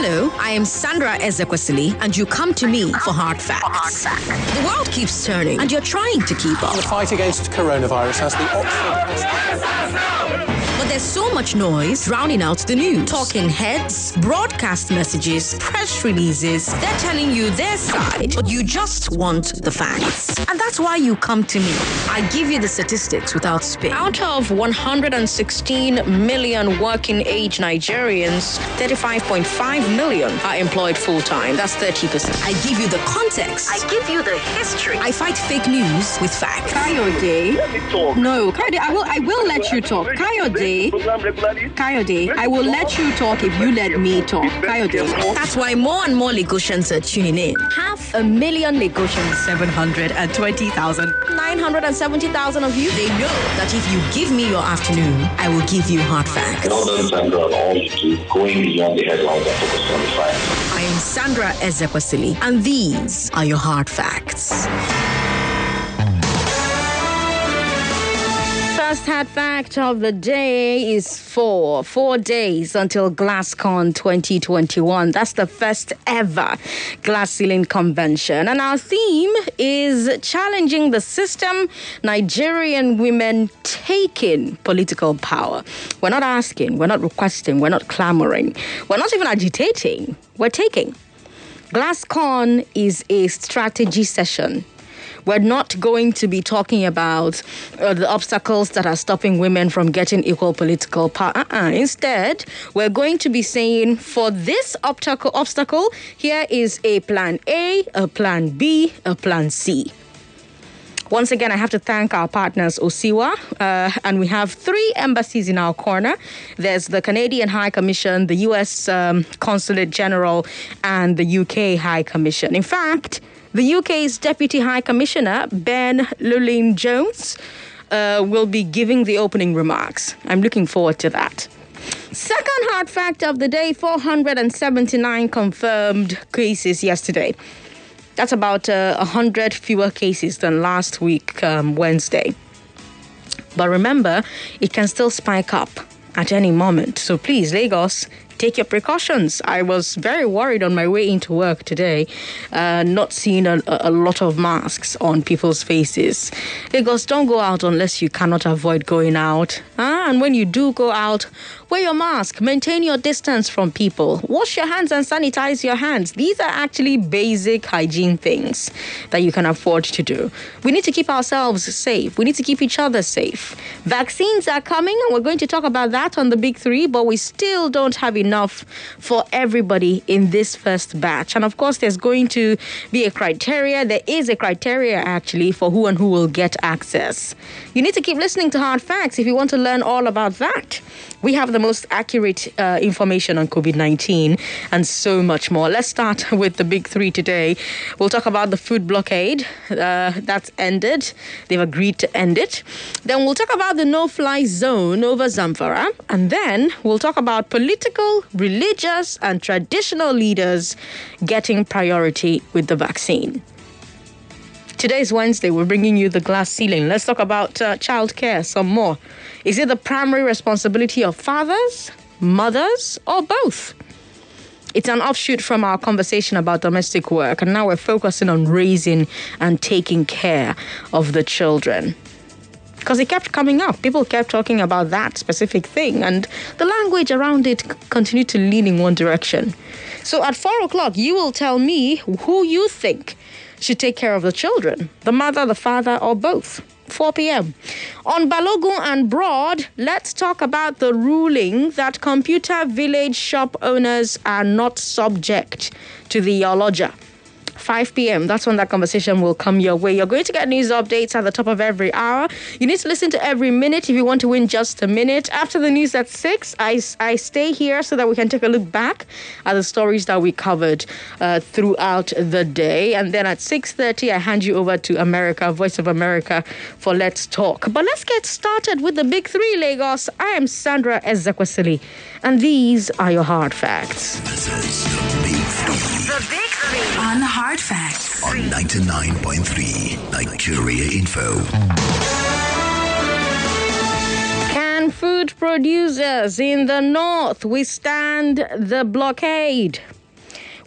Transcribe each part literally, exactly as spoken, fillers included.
Hello, I am Sandra Ezekwesili, and you come to me for hard facts. The world keeps turning, and you're trying to keep up. The fight against coronavirus has the Oxford... But there's so much noise drowning out the news. Talking heads, broadcast messages, press releases. They're telling you their side, but you just want the facts. And that's why you come to me. I give you the statistics without spin. Out of one hundred sixteen million working age Nigerians, thirty-five point five million are employed full-time. That's thirty percent. I give you the context. I give you the history. I fight fake news with facts. Kayode. No, Kayode, I will I will let you talk. Kayode. Kayode, I will let you talk if you let me talk. Kayode. That's why more and more Lagosians are tuning in. Half a million Lagosians. seven hundred twenty thousand. nine hundred seventy thousand of you. They know that if you give me your afternoon, I will give you hard facts. Well done, Sandra, on all you do, going beyond the headlines and focusing on the facts. I am Sandra Ezekwesili, and these are your hard facts. First hard fact of the day is four. Four days until GlassCon twenty twenty-one. That's the first ever glass ceiling convention. And our theme is challenging the system, Nigerian women taking political power. We're not asking, we're not requesting, we're not clamoring. We're not even agitating, we're taking. GlassCon is a strategy session. We're not going to be talking about uh, the obstacles that are stopping women from getting equal political power. Uh-uh. Instead, we're going to be saying, for this obstacle, obstacle, here is a plan A, a plan B, a plan C. Once again, I have to thank our partners, Osiwa, uh, and we have three embassies in our corner. There's the Canadian High Commission, the U S um, Consulate General, and the U K High Commission. In fact, the U K's Deputy High Commissioner, Ben Llewellyn-Jones, uh, will be giving the opening remarks. I'm looking forward to that. Second hard fact of the day, four hundred seventy-nine confirmed cases yesterday. That's about uh, one hundred fewer cases than last week, um, Wednesday. But remember, it can still spike up at any moment. So please, Lagos, take your precautions. I was very worried on my way into work today, uh, not seeing a, a lot of masks on people's faces. Lagos, don't go out unless you cannot avoid going out. Ah, and when you do go out, wear your mask. Maintain your distance from people. Wash your hands and sanitize your hands. These are actually basic hygiene things that you can afford to do. We need to keep ourselves safe. We need to keep each other safe. Vaccines are coming, and we're going to talk about that on the Big Three, but we still don't have enough for everybody in this first batch. And of course, there's going to be a criteria. There is a criteria, actually, for who and who will get access. You need to keep listening to Hard Facts if you want to learn all about that. We have the most accurate uh, information on COVID nineteen and so much more. Let's start with the Big Three today. We'll talk about the food blockade. Uh, that's ended. They've agreed to end it. Then we'll talk about the no-fly zone over Zamfara. And then we'll talk about political, religious, and traditional leaders getting priority with the vaccine. Today's Wednesday. We're bringing you the glass ceiling. Let's talk about uh, childcare some more. Is it the primary responsibility of fathers, mothers, or both? It's an offshoot from our conversation about domestic work, and now we're focusing on raising and taking care of the children. Because it kept coming up. People kept talking about that specific thing, and the language around it continued to lean in one direction. So at four o'clock, you will tell me who you think should take care of the children, the mother, the father, or both. four p.m. On Balogun and Broad, let's talk about the ruling that computer village shop owners are not subject to the Yoloja. five p.m. That's when that conversation will come your way. You're going to get news updates at the top of every hour. You need to listen to every minute if you want to win just a minute. After the news at six, I, I stay here so that we can take a look back at the stories that we covered uh, throughout the day. And then at six thirty, I hand you over to America, Voice of America, for Let's Talk. But let's get started with the Big Three, Lagos. I am Sandra Ezekwesili, and these are your hard facts. This is the Big Three. The Big Three. On Hard Facts. On ninety-nine point three Nigeria Info. Can food producers in the north withstand the blockade?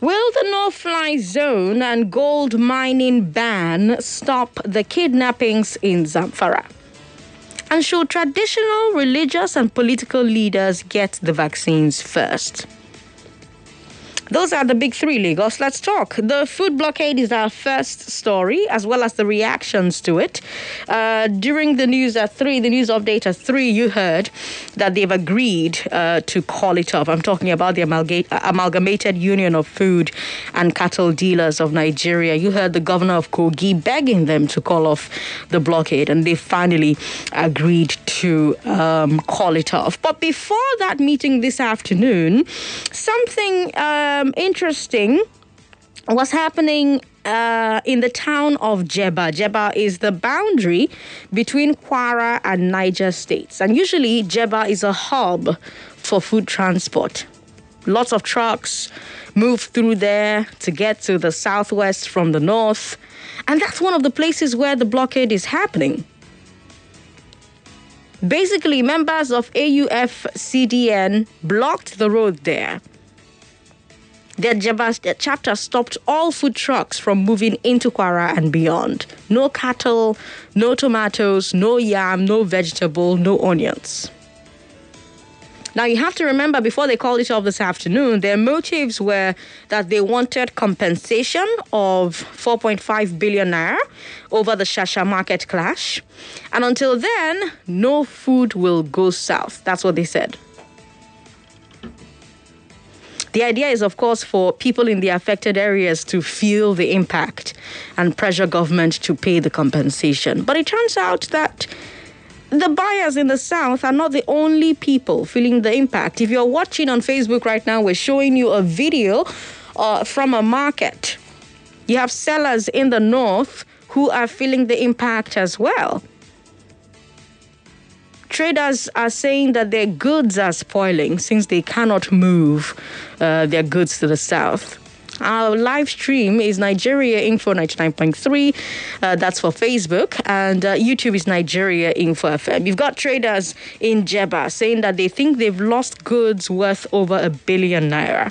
Will the no-fly zone and gold mining ban stop the kidnappings in Zamfara? And should traditional, religious, and political leaders get the vaccines first? Those are the big three, Lagos. Let's talk. The food blockade is our first story, as well as the reactions to it. Uh, during the news at three, the news update at three, you heard that they've agreed uh, to call it off. I'm talking about the Amalga- Amalgamated Union of Food and Cattle Dealers of Nigeria. You heard the governor of Kogi begging them to call off the blockade, and they finally agreed to um, call it off. But before that meeting this afternoon, something Uh, Um, interesting was happening uh, in the town of Jebba. Jebba is the boundary between Kwara and Niger states. And usually Jebba is a hub for food transport. Lots of trucks move through there to get to the southwest from the north. And that's one of the places where the blockade is happening. Basically, members of A U F C D N blocked the road there. Their Jebba chapter stopped all food trucks from moving into Kwara and beyond. No cattle, no tomatoes, no yam, no vegetable, no onions. Now, you have to remember, before they called it off this afternoon, their motives were that they wanted compensation of four point five billion naira over the Shasha market clash. And until then, no food will go south. That's what they said. The idea is, of course, for people in the affected areas to feel the impact and pressure government to pay the compensation. But it turns out that the buyers in the south are not the only people feeling the impact. If you're watching on Facebook right now, we're showing you a video uh, from a market. You have sellers in the north who are feeling the impact as well. Traders are saying that their goods are spoiling since they cannot move uh, their goods to the south. Our live stream is Nigeria Info ninety-nine point three. Uh, that's for Facebook. And uh, YouTube is Nigeria Info F M. You've got traders in Jebba saying that they think they've lost goods worth over a billion naira.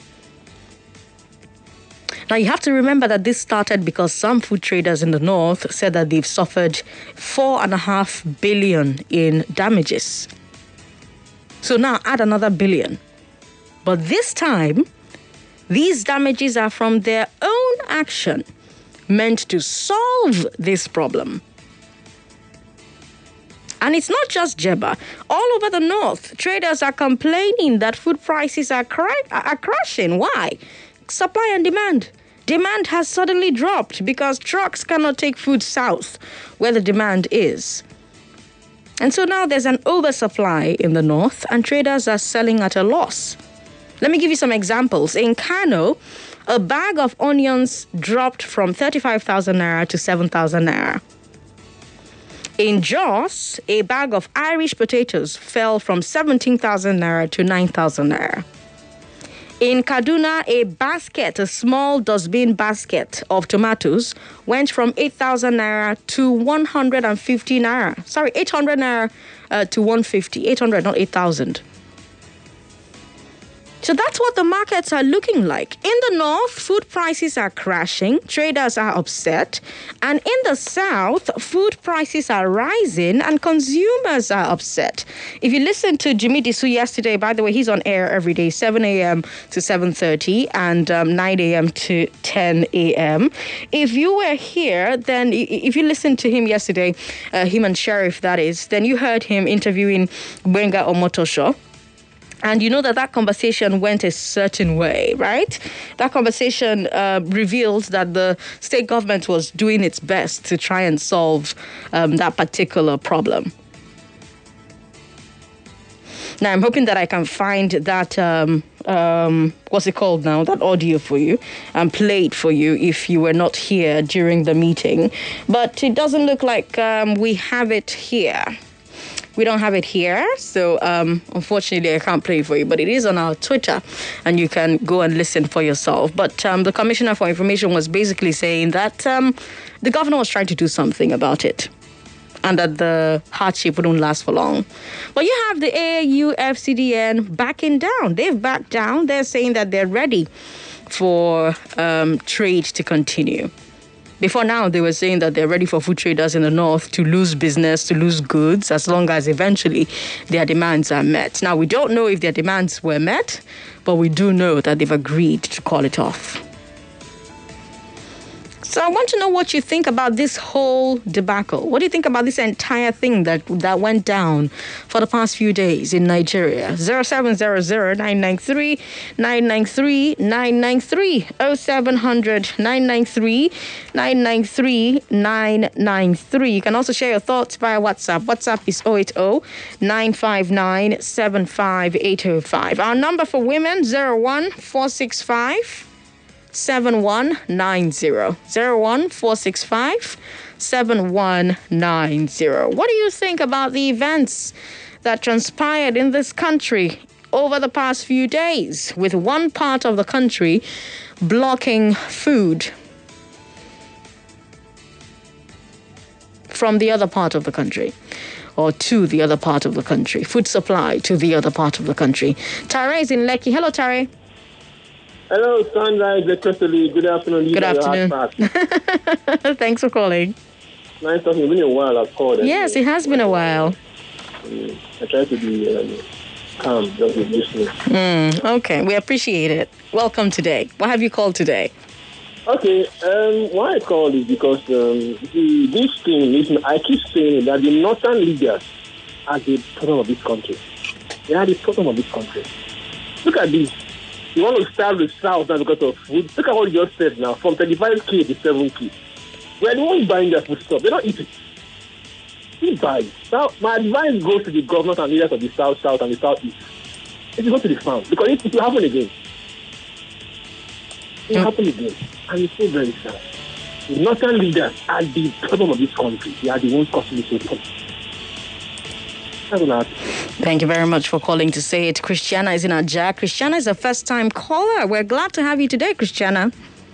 Now, you have to remember that this started because some food traders in the north said that they've suffered four and a half billion in damages. So now add another billion. But this time, these damages are from their own action meant to solve this problem. And it's not just Jebba. All over the north, traders are complaining that food prices are, cra- are crashing. Why? Supply and demand. Demand has suddenly dropped because trucks cannot take food south where the demand is. And so now there's an oversupply in the north and traders are selling at a loss. Let me give you some examples. In Kano, a bag of onions dropped from thirty-five thousand naira to seven thousand naira. In Jos, a bag of Irish potatoes fell from seventeen thousand naira to nine thousand naira. In Kaduna, a basket, a small dustbin basket of tomatoes went from eight thousand naira to one hundred fifty naira. Sorry, eight hundred naira uh, to one hundred fifty. eight hundred, not eight thousand. So that's what the markets are looking like. In the north, food prices are crashing, traders are upset, and in the south, food prices are rising and consumers are upset. If you listen to Jimmy Disu yesterday, by the way, he's on air every day, seven a.m. to seven thirty and um, nine a.m. to ten a.m. If you were here, then if you listened to him yesterday, uh, him and Sheriff, that is, then you heard him interviewing Gbenga Omotosho. And you know that that conversation went a certain way, right? That conversation uh, revealed that the state government was doing its best to try and solve um, that particular problem. Now, I'm hoping that I can find that, um, um, what's it called now, that audio for you and play it for you if you were not here during the meeting. But it doesn't look like um, we have it here. We don't have it here, so um, unfortunately I can't play it for you, but it is on our Twitter, and you can go and listen for yourself. But um, the Commissioner for Information was basically saying that um, the governor was trying to do something about it, and that the hardship wouldn't last for long. But you have the A U F C D N backing down. They've backed down. They're saying that they're ready for um, trade to continue. Before now, they were saying that they're ready for food traders in the north to lose business, to lose goods, as long as eventually their demands are met. Now, we don't know if their demands were met, but we do know that they've agreed to call it off. So I want to know what you think about this whole debacle. What do you think about this entire thing that that went down for the past few days in Nigeria? zero seven zero zero nine nine three nine nine three nine nine three oh seven hundred nine nine three nine nine three nine nine three. You can also share your thoughts via WhatsApp. WhatsApp is zero eight zero nine five nine seven five eight zero five. Our number for women, zero one four six five seven one nine zero. zero one four six five seven one nine zero. What do you think about the events that transpired in this country over the past few days, with one part of the country blocking food from the other part of the country, or to the other part of the country, food supply to the other part of the country? Tare is in Lekki. Hello, Tare. Hello, Sunrise, Equestly. Good afternoon. Good afternoon. Thanks for calling. Nice talking. It's been a while I've called. Yes, it has been a while. Um, I try to be um, calm, just with listening. Mm, okay, we appreciate it. Welcome today. Why have you called today? Okay, um, why I called is because um, the, this thing, listen, I keep saying that the northern leaders are the problem of this country. They are the problem of this country. Look at this. You want to start with South now because of food? Look at what you just said now, from thirty-five K to seven K. We are the ones buying their food stuff. They don't eat it. Who buys? Now, my advice goes to the government and leaders of the South, South, and the Southeast. If you go to the farm, because it, it will happen again. It will happen again. And it's so very sad. The northern leaders are the problem of this country. They are the ones causing this problem. Thank you very much for calling to say it. Christiana is in Ajah. Christiana is a first-time caller. We're glad to have you today, Christiana.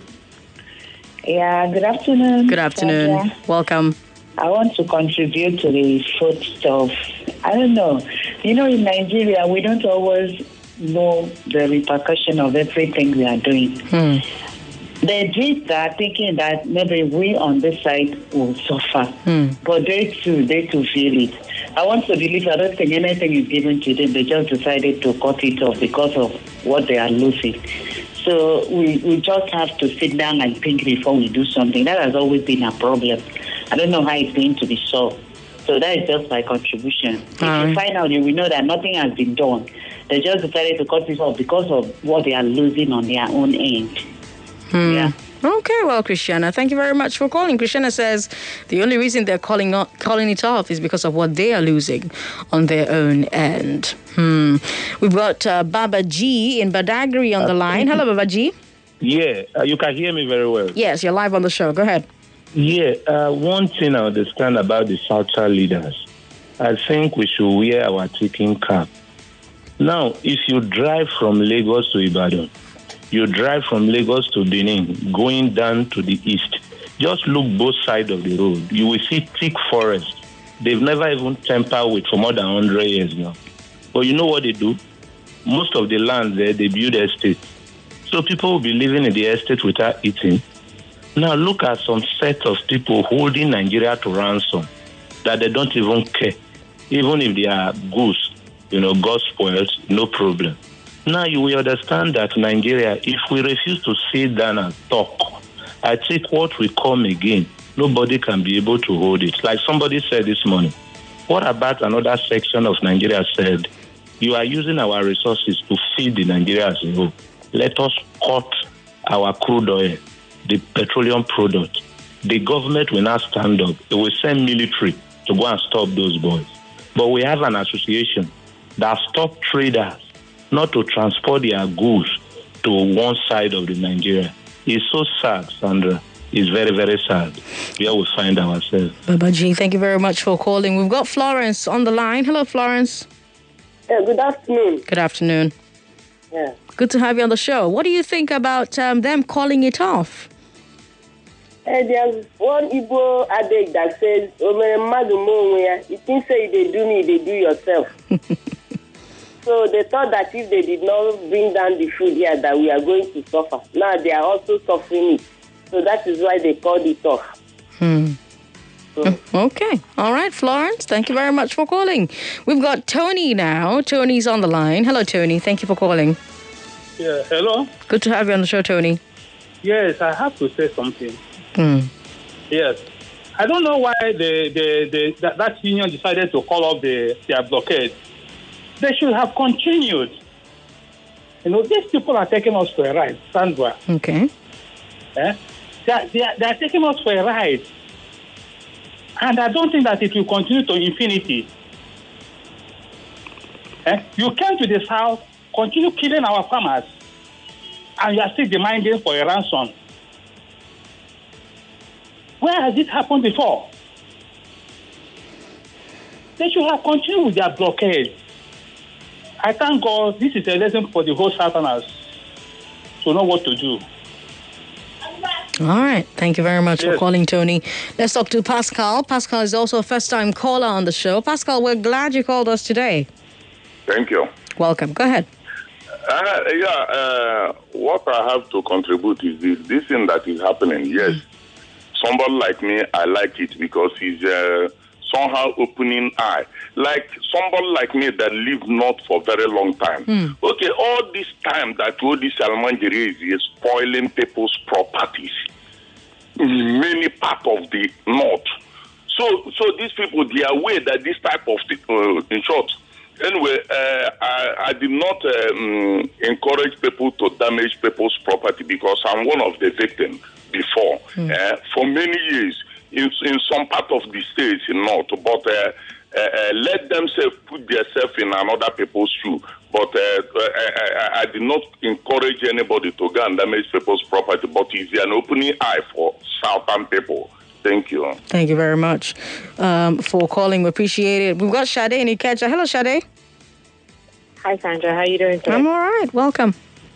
Yeah, good afternoon. Good afternoon. Ajah. Welcome. I want to contribute to the food stuff. I don't know. You know, in Nigeria, we don't always know the repercussion of everything we are doing. Hmm. They did that thinking that maybe we on this side will suffer. Mm. But they too, they too feel it. I want to believe, I don't think anything is given to them. They just decided to cut it off because of what they are losing. So we, we just have to sit down and think before we do something. That has always been a problem. I don't know how it's going to be solved. So that is just my contribution. If right. you find out, you will know that nothing has been done. They just decided to cut it off because of what they are losing on their own end. Hmm. Yeah. Okay, well, Christiana, thank you very mumuch for calling. Christiana says the only reason they're calling up, calling it off is because of what they are losing on their own end. Hmm. We've got uh, Baba G in Badagry on the line. Hello, Baba G. Yeah, uh, you can hear me very well. Yes, you're live on the show. Go ahead. Yeah, uh, one thing I understand about the Southern leaders, I think we should wear our thinking cap. Now, if you drive from Lagos to Ibadan, you drive from Lagos to Benin, going down to the east. Just look both sides of the road. You will see thick forest. They've never even tampered with for more than one hundred years now. But you know what they do? Most of the land there, they build estates. So people will be living in the estate without eating. Now look at some set of people holding Nigeria to ransom that they don't even care. Even if they are goose, you know, God spoils, no problem. Now you will understand that Nigeria, if we refuse to sit down and talk, I think what will come again, nobody can be able to hold it. Like somebody said this morning, what about another section of Nigeria said, you are using our resources to feed the Nigeria as a whole. Let us cut our crude oil, the petroleum product. The government will not stand up. It will send military to go and stop those boys. But we have an association that stops traders not to transport their goods to one side of the Nigeria. It's so sad, Sandra. It's very, very sad where we find ourselves. Baba G, thank you very much for calling. We've got Florence on the line. Hello, Florence. Yeah, good afternoon. Good afternoon. Yeah. Good to have you on the show. What do you think about um, them calling it off? Uh, there's one Igbo adage that says, it means say they do me, they do yourself. So they thought that if they did not bring down the food here, that we are going to suffer. Now they are also suffering it. So that is why they called it off. Hmm. So. Okay. All right, Florence. Thank you very much for calling. We've got Tony now. Tony's on the line. Hello, Tony. Thank you for calling. Yeah, hello. Good to have you on the show, Tony. Yes, I have to say something. Hmm. Yes. I don't know why the, the, the, that, that union decided to call off the, their blockade. They should have continued. You know, these people are taking us for a ride, Sandra. Okay. Eh? They, are, they, are, they are taking us for a ride. And I don't think that it will continue to infinity. Eh? You came to the south, continue killing our farmers, and you are still demanding for a ransom. Where has it happened before? They should have continued with their blockade. I thank God this is a lesson for the whole Southerners to know what to do. All right. Thank you very much yes. for calling, Tony. Let's talk to Pascal. Pascal is also a first-time caller on the show. Pascal, we're glad you called us today. Thank you. Welcome. Go ahead. Uh, yeah, uh, what I have to contribute is this, this thing that is happening. Yes, mm. somebody like me, I like it because he's uh, somehow opening eye. Like somebody like me that lived not for a very long time. Mm. Okay, all this time that all this Almanjiri is, is spoiling people's properties in many parts of the north. So, so these people, they are aware that this type of, uh, in short, anyway, uh, I, I did not um, encourage people to damage people's property because I'm one of the victims before. Mm. Uh, for many years, in, in some part of the states in North, but uh, uh, uh, let themselves put themselves in another people's shoe. But uh, I, I, I did not encourage anybody to go and damage people's property, but it's an opening eye for Southern people. Thank you. Thank you very much um, for calling. We appreciate it. We've got Sade in Ikeja. Hello, Sade. Hi, Sandra. How are you doing today? I'm all right. Welcome.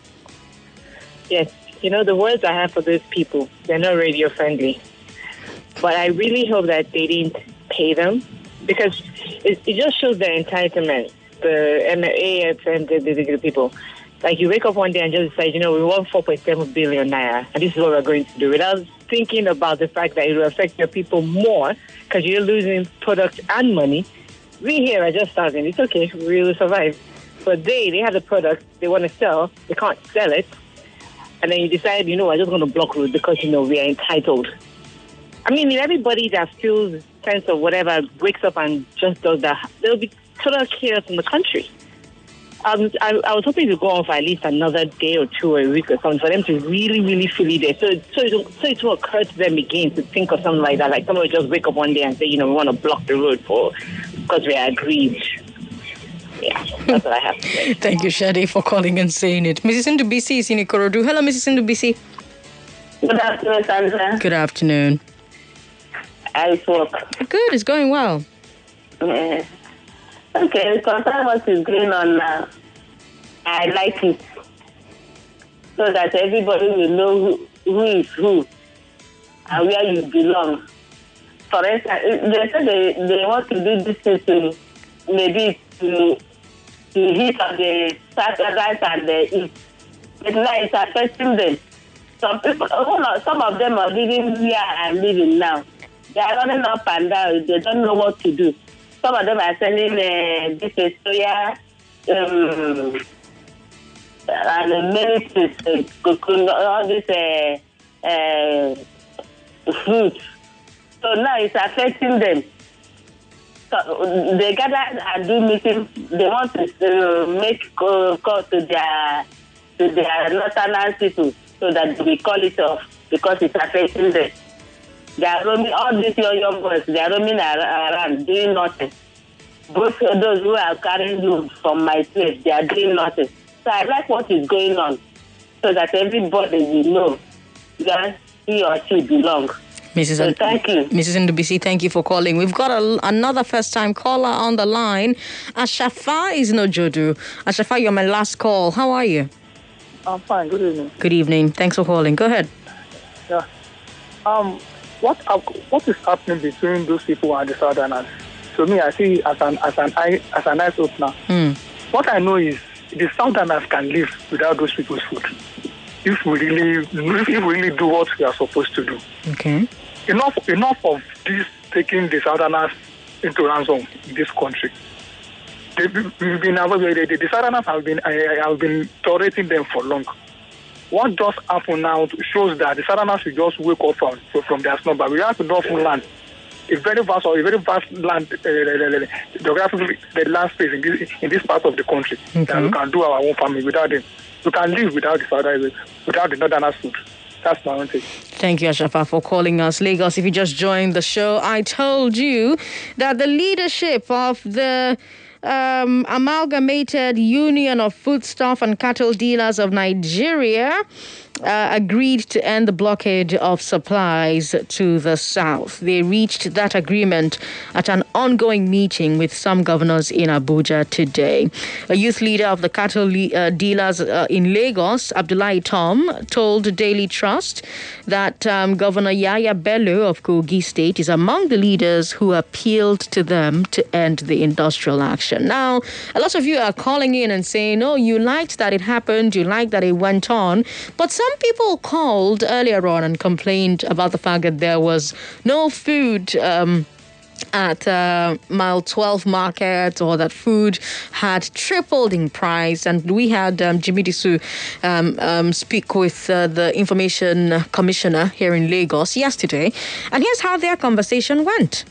Yes. You know, the words I have for those people, they're not radio friendly. But I really hope that they didn't pay them because it, it just shows their entitlement, the M A F and the, the, the people. Like you wake up one day and just decide, you know, we want four point seven billion naira, and this is what we're going to do, without thinking about the fact that it will affect your people more because you're losing product and money. We here are just starving. It's okay. We will survive. But they, they have the product they want to sell. They can't sell it. And then you decide, you know, I'm just going to block road because, you know, we are entitled. I mean, if everybody that feels sense of whatever wakes up and just does that, there will be total chaos in the country. Um, I, I was hoping to go on for at least another day or two or a week or something for them to really, really feel it there. So, so, it, so it will occur to them again to think of something like that. Like someone will just wake up one day and say, you know, we want to block the road for because we are aggrieved. Yeah, that's what I have to say. Thank you, Shadi, for calling and saying it. Missus Ndubisi is in Ikorodu. Hello, Missus Ndubisi. Good afternoon, Sandra. Good afternoon. How's work? Good, it's going well. Yeah. Okay, concern what is going on now. I like it. So that everybody will know who, who is who and where you belong. For instance, they said they, they want to do this thing to maybe to, to hit on the south, right and the east. But now it's affecting them. Some people, some of them are living here and living now. They are running up and down. They don't know what to do. Some of them are selling uh, this soya, um, and many things, uh, all this uh, uh, fruit. So now it's affecting them. So they gather and do meetings. They want to uh, make call, call to their to their northern people so that we call it off because it's affecting them. They are roaming, all these young, young boys, they are roaming around doing nothing. Both of those who are carrying loads from my place, they are doing nothing. So I like what is going on so that everybody will know that he or she belongs. Missus So thank you. Missus Ndubisi, thank you for calling. We've got a, another first-time caller on the line. Ashafa is no Jodu. Ashafa, you're my last call. How are you? I'm fine. Good evening. Good evening. Thanks for calling. Go ahead. Yeah. Um, what what is happening between those people and the Southerners? To me, I see as an as an eye as an eye opener. Mm. what I know is the Southerners can live without those people's food if we really, if we really do what we are supposed to do. Okay. Enough, enough of this taking the Southerners into ransom in this country. They've been, we've been, the, the Southerners have been, I, I have been tolerating them for long. What does happen now shows that the Southerners will just wake up from from their slumber. We have enough land, a very vast or a very vast land, uh, geographically, the land space in this in this part of the country okay. that we can do our own farming without them. We can live without the Southerners, without the Northerners food. That's my own take. Thank you, Ashafa, for calling us. Lagos, if you just joined the show, I told you that the leadership of the um, Amalgamated Union of Foodstuff and Cattle Dealers of Nigeria Uh, agreed to end the blockade of supplies to the south. They reached that agreement at an ongoing meeting with some governors in Abuja today. A youth leader of the cattle le- uh, dealers uh, in Lagos, Abdullahi Tom, told Daily Trust that um, Governor Yaya Bello of Kogi State is among the leaders who appealed to them to end the industrial action. Now, a lot of you are calling in and saying, oh, you liked that it happened, you liked that it went on, but some Some people called earlier on and complained about the fact that there was no food um, at uh, mile twelve market, or that food had tripled in price. And we had um, Jimmy Disu um, um, speak with uh, the Information Commissioner here in Lagos yesterday. And here's how their conversation went.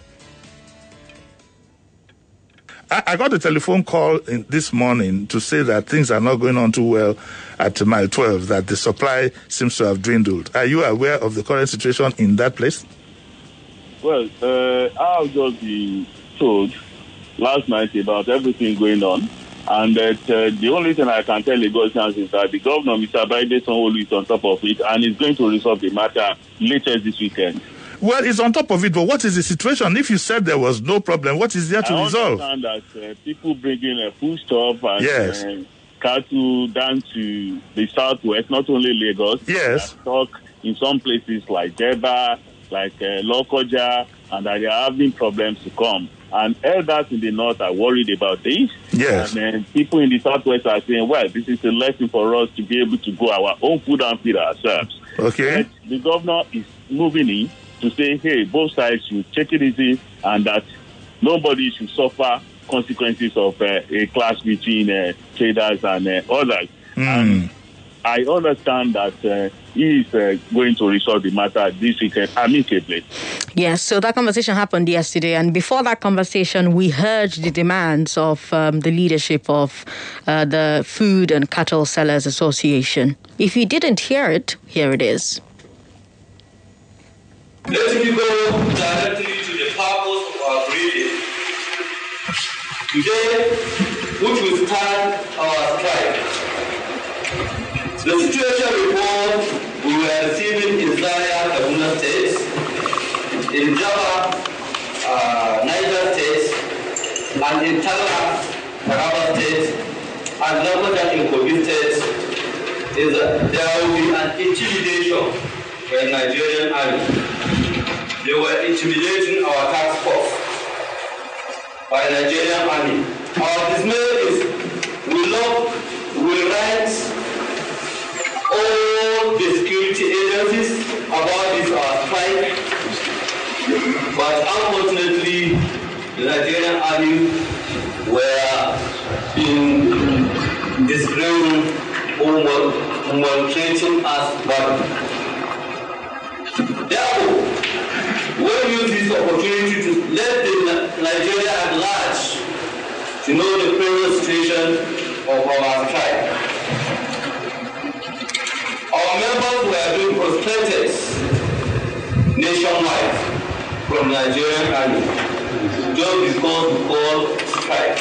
I got a telephone call in this morning to say that things are not going on too well at mile twelve, that the supply seems to have dwindled. Are you aware of the current situation in that place? Well, uh, I've just been told last night about everything going on, and that uh, the only thing I can tell Lagosians is that the governor, Mister Baide Sanwo-Olu, is on top of it and is going to resolve the matter later this weekend. Well, it's on top of it, but what is the situation? If you said there was no problem, what is there to I resolve? I understand that uh, people bringing uh, food stuff and yes. uh, cattle down to the southwest, not only Lagos. Yes. Talk in some places like Jeba, like uh, Lokoja, and that they are having problems to come. And elders in the north are worried about this. Yes. And uh, people in the southwest are saying, well, this is a lesson for us to be able to grow our own food and feed ourselves. Okay. But the governor is moving in to say, hey, both sides should take it easy and that nobody should suffer consequences of uh, a clash between uh, traders and uh, others. Mm. And I understand that uh, he is uh, going to resolve the matter this weekend amicably. Yes, so that conversation happened yesterday, and before that conversation, we heard the demands of um, the leadership of uh, the Food and Cattle Sellers Association. If you didn't hear it, here it is. Let me go directly to the purpose of our briefing. Today, which will start our strike. The situation report we were receiving in Zaria, Kaduna State, in Java, uh, Niger State, and in Tala, Taraba State, and Lokoja in Kogi State, is that there will be an intimidation for the Nigerian army. They were intimidating our task force by the Nigerian army. Our dismay is we love, we write all the security agencies about this our strike, but unfortunately the Nigerian army were in disgracing or maltreating us badly. Therefore, we'll use this opportunity to let the Nigeria at large to know the present situation of our strike. Our members were being frustrated nationwide from the Nigerian army just because we call strike.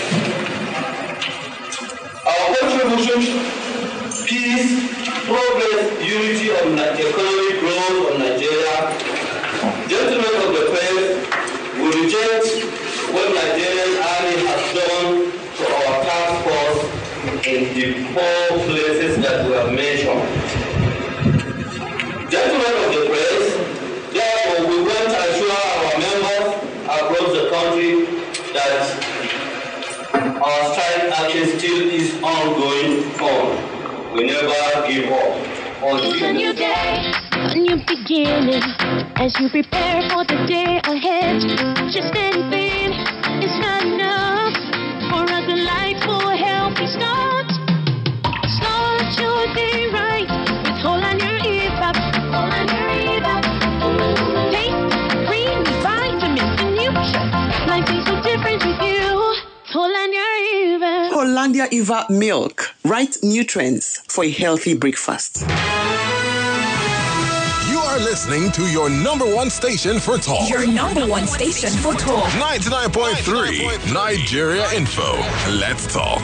Our contribution, peace, progress, unity of economic growth of Nigeria. Gentlemen of the press will reject what Nigerian army has done to our task force in the four places that we have mentioned. Gentlemen of the press, therefore we want to assure our members across the country that our strike actions on It's a new day, a new beginning. As you prepare for the day ahead, just anything is not enough for a delightful, healthy start. Start your day right with Hollandia E-Vap. Hollandia E-Vap. Taste, cream, vitamins, and nutrition. Life is so different with you. Hollandia E-Vap. Hollandia E-Vap milk. Right nutrients for a healthy breakfast. You are listening to your number one station for talk. Your number one station for talk. ninety-nine point three Nigeria Info. Let's talk.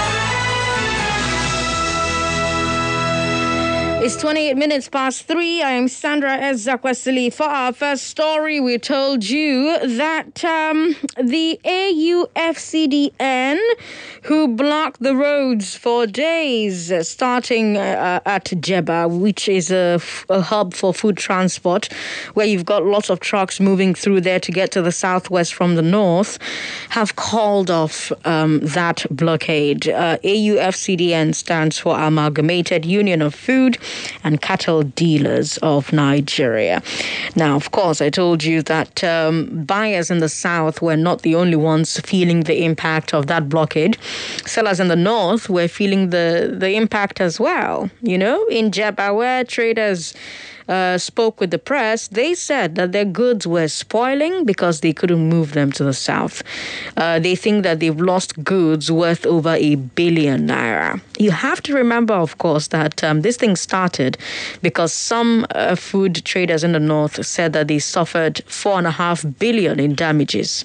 It's twenty-eight minutes past three. I am Sandra S. Zakwasili. For our first story, we told you that um, the A U F C D N, who blocked the roads for days, uh, starting uh, at Jebba, which is a, f- a hub for food transport, where you've got lots of trucks moving through there to get to the southwest from the north, have called off um, that blockade. Uh, A U F C D N stands for Amalgamated Union of Food and Cattle Dealers of Nigeria. Now, of course, I told you that um, buyers in the south were not the only ones feeling the impact of that blockade. Sellers in the north were feeling the, the impact as well. You know, in Jebba, where traders Uh, spoke with the press, they said that their goods were spoiling because they couldn't move them to the south. Uh, they think that they've lost goods worth over a billion naira. You have to remember, of course, that um, this thing started because some uh, food traders in the north said that they suffered four and a half billion in damages.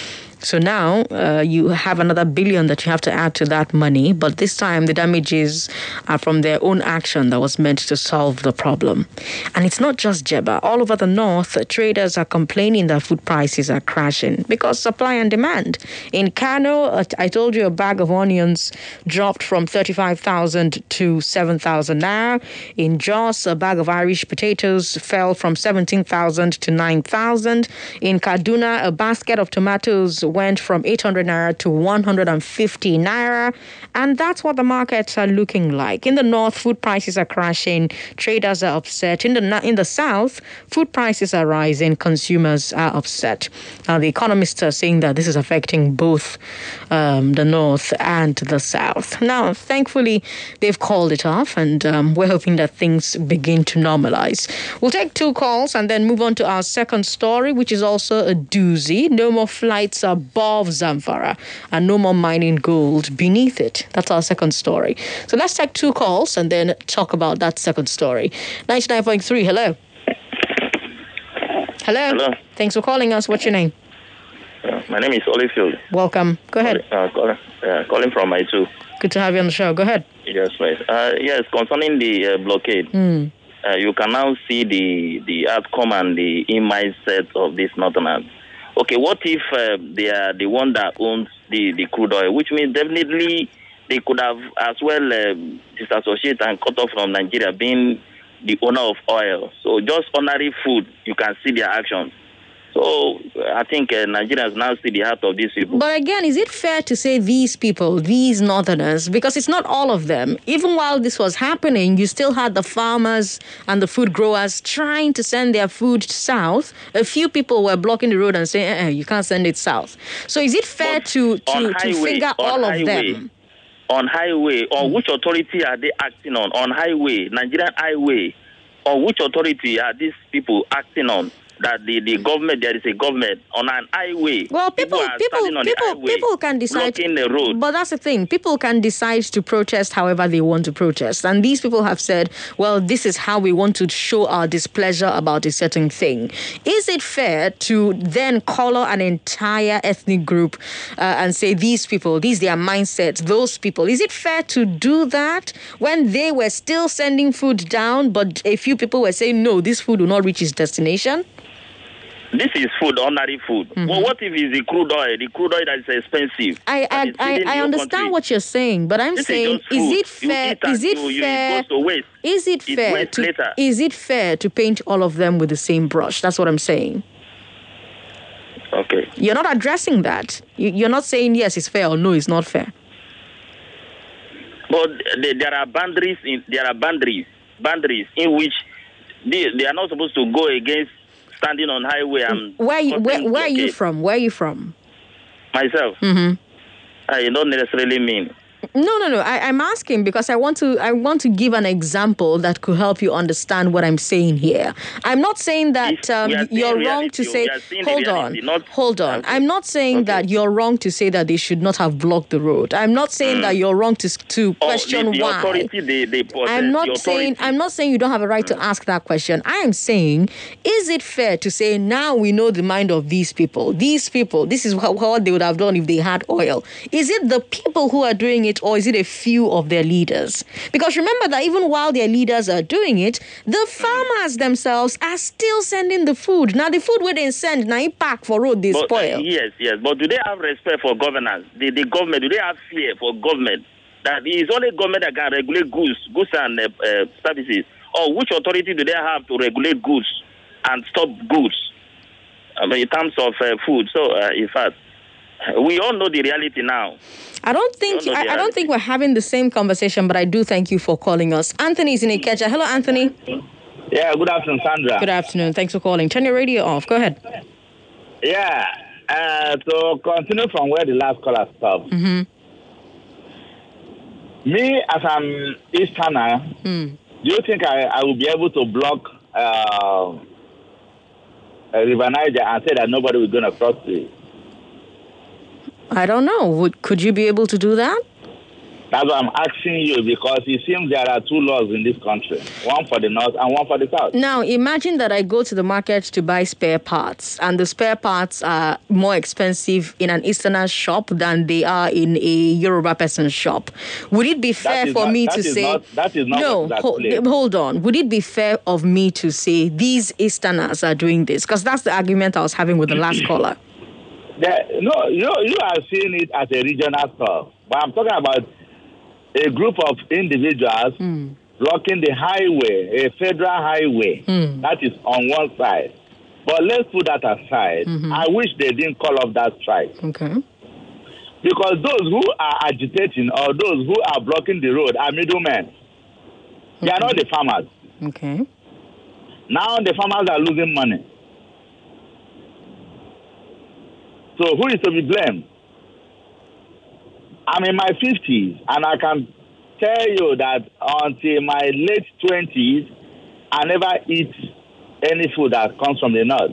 So now uh, you have another billion that you have to add to that money, but this time the damages are from their own action that was meant to solve the problem. And it's not just Jebba. All over the north, traders are complaining that food prices are crashing because supply and demand. In Kano, uh, I told you a bag of onions dropped from thirty-five thousand to seven thousand naira. In Jos, a bag of Irish potatoes fell from seventeen thousand to nine thousand. In Kaduna, a basket of tomatoes went from eight hundred naira to one hundred fifty naira. And that's what the markets are looking like. In the north, food prices are crashing. Traders are upset. In the in the south, food prices are rising. Consumers are upset. Now, the economists are saying that this is affecting both um, the north and the south. Now, thankfully, they've called it off, and um, we're hoping that things begin to normalize. We'll take two calls and then move on to our second story, which is also a doozy. No more flights above Zamfara and no more mining gold beneath it. That's our second story. So let's take two calls and then talk about that second story. ninety-nine point three, hello. Hello. Hello. Thanks for calling us. What's your name? Uh, my name is Olifield. Welcome. Go ahead. Uh, call, uh, calling from I two. Good to have you on the show. Go ahead. Yes, please. Uh, yes, concerning the uh, blockade, Mm. uh, you can now see the, the outcome and the in-mindset of these northerners. Okay, what if uh, they are the one that owns the, the crude oil, which means definitely they could have as well uh, disassociate and cut off from Nigeria being the owner of oil. So just ordinary food, you can see their actions. So I think uh, Nigerians now see the heart of these people. But again, is it fair to say these people, these northerners, because it's not all of them. Even while this was happening, you still had the farmers and the food growers trying to send their food south. A few people were blocking the road and saying, eh, eh, you can't send it south. So is it fair to, to, on to highway, finger all highway, of them? On highway, on which authority are they acting on? On highway, Nigerian highway, on which authority are these people acting on? That the, the government, there is a government on an highway. Well, people people are people standing on the people, highway, people can decide. blocking the road. But that's the thing. People can decide to protest however they want to protest. And these people have said, well, this is how we want to show our displeasure about a certain thing. Is it fair to then color an entire ethnic group uh, and say these people, these their mindsets, those people? Is it fair to do that when they were still sending food down, but a few people were saying, no, this food will not reach its destination? This is food, ordinary food. Mm-hmm. Well, what if it's the crude oil? The crude oil that is expensive. I I, that is I, feeding I your understand country. what you're saying, but I'm This is saying, just is food. it fair? You eat and Is it you- you- fair? It goes to waste. Is it It fair wastes to? later. Is it fair to paint all of them with the same brush? That's what I'm saying. Okay. You're not addressing that. You- You're not saying yes, it's fair or no, it's not fair. But the- there are boundaries. In, there are boundaries. boundaries in which they, they are not supposed to go against standing on highway and where you, where, causing where are you blockade. from? Where are you from? Myself, Mm-hmm. I don't necessarily mean. No, no, no. I, I'm asking because I want to. I want to give an example that could help you understand what I'm saying here. I'm not saying that um, we are seeing you're wrong reality, to say. we are seeing the Hold reality, on, not- hold on. I'm not saying that you're wrong to say that they should not have blocked the road. I'm not saying that you're wrong to to Oh, question the, the why. authority, they, they possess, I'm the not authority. saying I'm not saying you don't have a right to ask that question. I am saying, is it fair to say now we know the mind of these people? These people, this is what, what they would have done if they had oil. Is it the people who are doing it, or is it a few of their leaders? Because remember that even while their leaders are doing it, the farmers themselves are still sending the food. Now the food we didn't send, now you pack for road they But, uh, spoil. yes, yes. But do they have respect for governance? The, the government, do they have fear for government? That it is only government that can regulate goods, goods and uh, uh, services. Or which authority do they have to regulate goods and stop goods I mean, in terms of uh, food? So, uh, in fact, we all know the reality now. I don't think No, no, I, they I are- don't think we're having the same conversation, but I do thank you for calling us. Anthony is in Ikeja. Hello, Anthony. Yeah, good afternoon, Sandra. Good afternoon. Thanks for calling. Turn your radio off. Go ahead. Yeah, uh, to continue from where the last caller stopped. Mm-hmm. Me, as an Easterner, Mm. do you think I, I will be able to block uh, uh, River Niger and say that nobody will going to cross it? I don't know. Would could you be able to do that? That's what I'm asking you, because it seems there are two laws in this country, one for the north and one for the south. Now, imagine that I go to the market to buy spare parts, and the spare parts are more expensive in an Easterner shop than they are in a Yoruba person's shop. Would it be fair is for not- me that to is say... not- that is not no, what is at hold, play. hold on. Would it be fair of me to say these Easterners are doing this? Because that's the argument I was having with the last caller. There, no, you you are seeing it as a regional stuff, but I'm talking about a group of individuals blocking the highway, a federal highway that is on one side. But let's put that aside. I wish they didn't call off that strike. Okay. Because those who are agitating or those who are blocking the road are middlemen. They are not the farmers. Okay. Now the farmers are losing money. So who is to be blamed? I'm in my fifties, and I can tell you that until my late twenties, I never eat any food that comes from the north.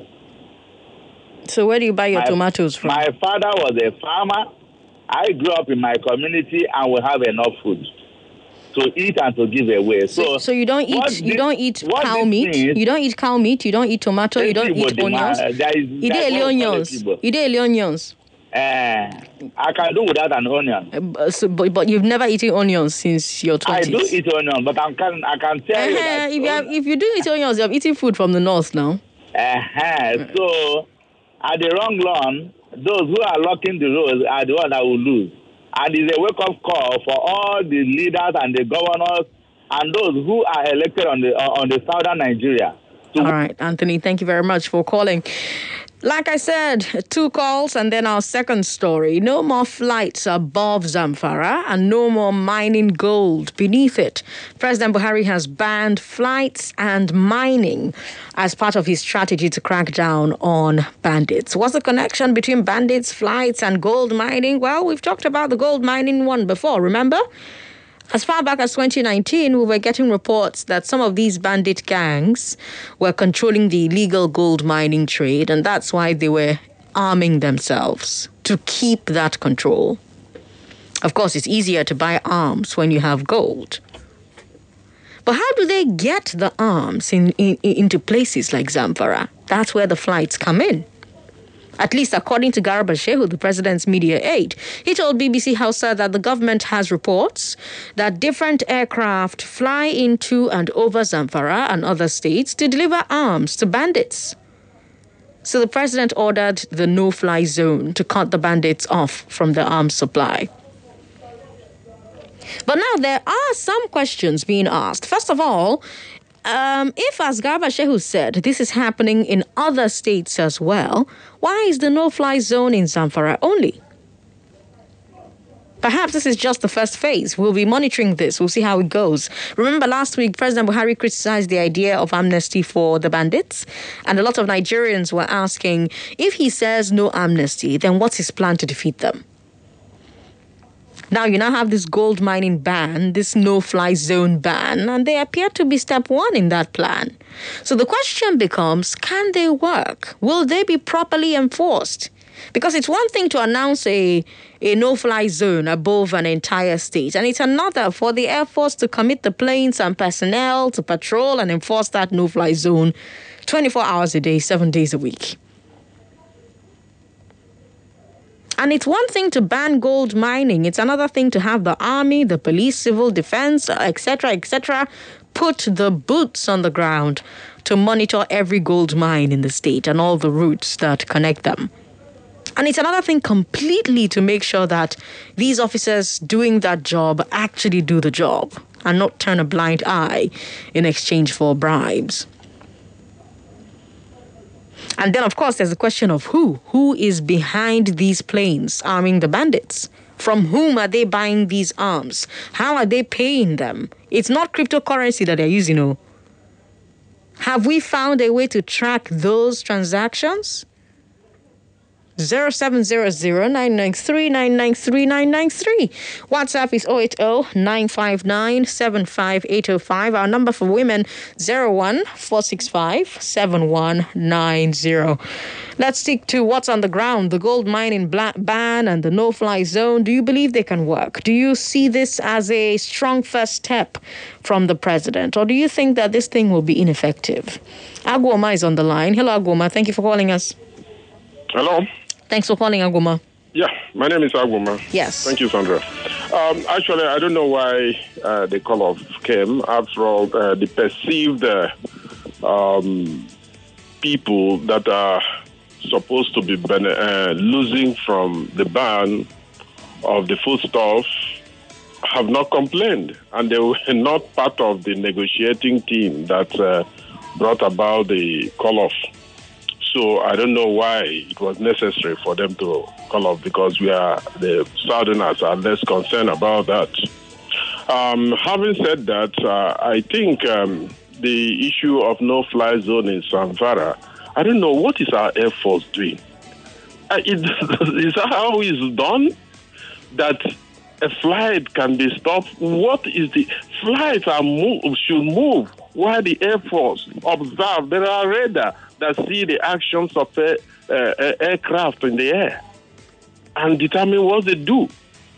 So where do you buy your My- tomatoes from? My father was a farmer. I grew up in my community, and we have enough food to eat and to give away. So, So, so you don't what eat you this- don't eat what cow this meat. means- You don't eat cow meat. You don't eat tomato. You don't Igbo eat demand- onions. there is- You there is do one onions. Igbo. You do onions. Eh, I can do without an onion. Uh, b- so, but, but you've never eaten onions since your I twenties. do eat onion, but I can I can tell you Uh-huh. that. If you have, if you do eat onions, you're eating food from the north now. Uh-huh. So, at the wrong run, those who are blocking the roads are the ones that will lose. And it's a wake-up call for all the leaders and the governors and those who are elected on the uh, on the southern Nigeria. All right, Anthony, thank you very much for calling. Like I said, two calls and then our second story. No more flights above Zamfara and no more mining gold beneath it. President Buhari has banned flights and mining as part of his strategy to crack down on bandits. What's the connection between bandits, flights, and gold mining? Well, we've talked about the gold mining one before, remember? As far back as twenty nineteen, we were getting reports that some of these bandit gangs were controlling the illegal gold mining trade, and that's why they were arming themselves to keep that control. Of course, it's easier to buy arms when you have gold. But how do they get the arms in, in, into places like Zamfara? That's where the flights come in. At least according to Garba Shehu, the president's media aide. He told B B C Hausa that the government has reports that different aircraft fly into and over Zamfara and other states to deliver arms to bandits. So the president ordered the no-fly zone to cut the bandits off from the arms supply. But now there are some questions being asked. First of all, Um, if, as Garba Shehu said, this is happening in other states as well, why is the no-fly zone in Zamfara only? perhaps this is just the first phase. We'll be monitoring this. We'll see how it goes. Remember last week, President Buhari criticized the idea of amnesty for the bandits. And a lot of Nigerians were asking, if he says no amnesty, then what's his plan to defeat them? Now, you now have this gold mining ban, this no-fly zone ban, and they appear to be step one in that plan. So the question becomes, can they work? Will they be properly enforced? Because it's one thing to announce a, a no-fly zone above an entire state, and it's another for the Air Force to commit the planes and personnel to patrol and enforce that no-fly zone twenty-four hours a day, seven days a week. And it's one thing to ban gold mining. It's another thing to have the army, the police, civil defense, et cetera, et cetera, put the boots on the ground to monitor every gold mine in the state and all the routes that connect them. And it's another thing completely to make sure that these officers doing that job actually do the job and not turn a blind eye in exchange for bribes. And then, of course, there's the question of who. Who is behind these planes arming the bandits? From whom are they buying these arms? How are they paying them? It's not cryptocurrency that they're using, no. Have we found a way to track those transactions? zero seven zero zero nine nine three nine nine three nine nine three. WhatsApp is zero eight zero nine five nine seven five eight zero five. Our number for women, zero one four six five seven one nine zero. Let's stick to what's on the ground, the gold mining ban and the no-fly zone. Do you believe they can work? Do you see this as a strong first step from the president? Or do you think that this thing will be ineffective? Agwoma is on the line. Hello, Agwoma. Thank you for calling us. Hello. Thanks for calling, Agwoma. Yeah, my name is Agwoma. Yes. Thank you, Sandra. Um, actually, I don't know why uh, the call off came. After all, uh, the perceived uh, um, people that are supposed to be ben- uh, losing from the ban of the foodstuff have not complained, and they were not part of the negotiating team that uh, brought about the call off. So I don't know why it was necessary for them to call off, because we are the Southerners are less concerned about that. Um, having said that, uh, I think um, the issue of no-fly zone in Zamfara, I don't know, what is our Air Force doing? Uh, it, is that how it's done? That a flight can be stopped? What is the flights are move, should move while the Air Force observe? There are radar that see the actions of uh, uh, aircraft in the air and determine what they do.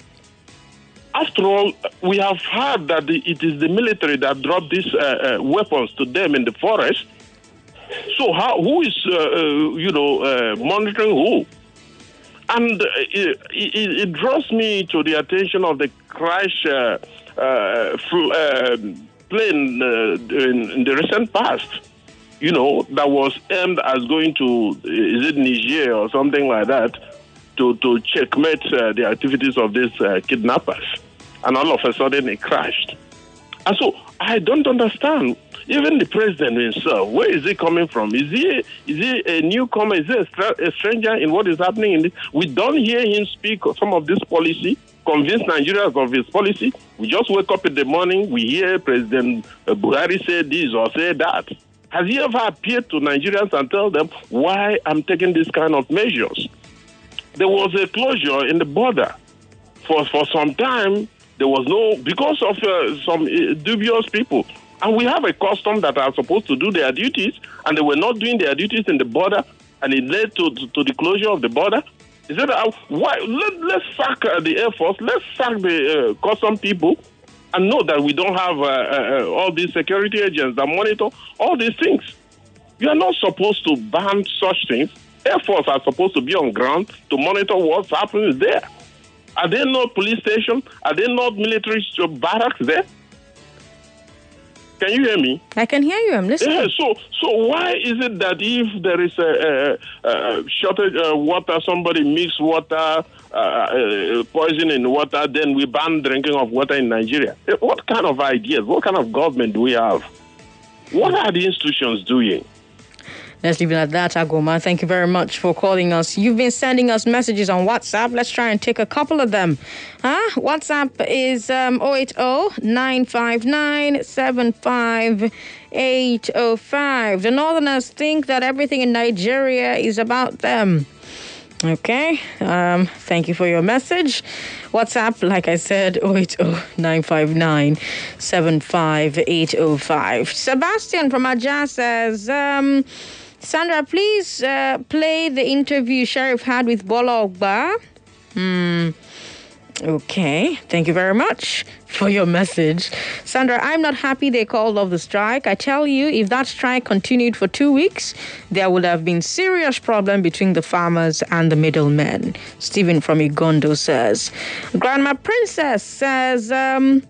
After all, we have heard that the, it is the military that dropped these uh, uh, weapons to them in the forest. So how, who is, uh, uh, you know, uh, monitoring who? And uh, it, it, it draws me to the attention of the crash uh, uh, fl- uh, plane uh, in, in the recent past. You know, that was aimed as going to, is it Niger or something like that, to, to checkmate uh, the activities of these uh, kidnappers. And all of a sudden it crashed. And so I don't understand. Even the president himself, where is he coming from? Is he is he a newcomer? Is he a, stra- a stranger in what is happening in this? We don't hear him speak of some of this policy, convince Nigerians of his policy. We just wake up in the morning, we hear President Buhari say this or say that. Has he ever appeared to Nigerians and tell them why I'm taking this kind of measures? There was a closure in the border. For for some time, there was no, because of uh, some uh, dubious people. And we have a custom that are supposed to do their duties, and they were not doing their duties in the border, and it led to, to, to the closure of the border. Is that uh, why? Let, let's sack uh, the Air Force, let's sack the uh, custom people, and know that we don't have uh, uh, all these security agents that monitor all these things. You are not supposed to ban such things. Air Force are supposed to be on ground to monitor what's happening there. Are there no police station? Are there not military barracks there? Can you hear me? I can hear you. I'm listening. Yeah, so so why is it that if there is a, a, a shortage of water, somebody mix water, uh, uh, poison in water, then we ban drinking of water in Nigeria? What kind of ideas? What kind of government do we have? What are the institutions doing? Let's leave it at that, Agoma. Thank you very much for calling us. You've been sending us messages on WhatsApp. Let's try and take a couple of them. Huh? WhatsApp is um, zero eight zero, nine five nine, seven five eight zero five. The Northerners think that everything in Nigeria is about them. Okay. Um, thank you for your message. WhatsApp, like I said, zero eight zero, nine five nine, seven five eight zero five. Sebastian from Ajah says, um, Sandra, please uh, play the interview Sheriff had with Bola Ogba. Hmm. Okay, thank you very much for your message. Sandra, I'm not happy they called off the strike. I tell you, if that strike continued for two weeks, there would have been serious problem between the farmers and the middlemen. Stephen from Igondo says. Grandma Princess says, um,